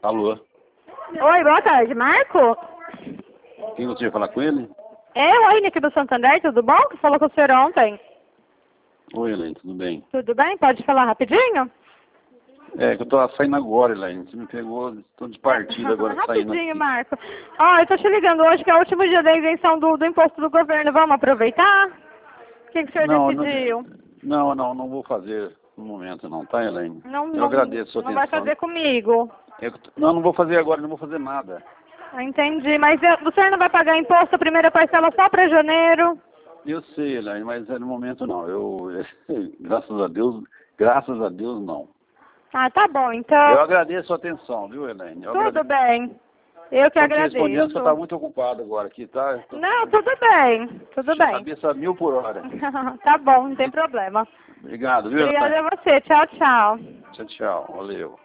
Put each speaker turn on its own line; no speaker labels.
Alô?
Oi, boa tarde, Marco?
Quem você ia falar com ele?
É, oi, aqui do Santander, tudo bom? Que falou com o senhor ontem.
Oi, Elaine, tudo bem?
Tudo bem? Pode falar rapidinho?
É, que eu tô saindo agora, Elaine. Você me pegou, tô de partida agora saindo
Rapidinho,
aqui.
Marco. Ó, eu tô te ligando hoje que é o último dia da isenção do imposto do governo. Vamos aproveitar? O que o senhor decidiu?
Não vou fazer no momento não, tá, Elaine? Eu agradeço a sua
não
atenção.
vai fazer comigo.
Não vou fazer agora, não vou fazer nada.
Entendi, mas o senhor não vai pagar imposto, a primeira parcela só para janeiro?
Eu sei, Elaine, mas no momento não. Graças a Deus não.
Ah, tá bom, então.
Eu agradeço a sua atenção, viu, Elaine?
Tudo bem. Eu que agradeço.
Respondendo, você está muito ocupado agora aqui, tá?
Não, tudo bem. Tudo bem.
Cabeça a 1000 por hora.
Tá bom, não tem problema.
Obrigado, viu?
Obrigada a você. Tchau, tchau.
Tchau, valeu.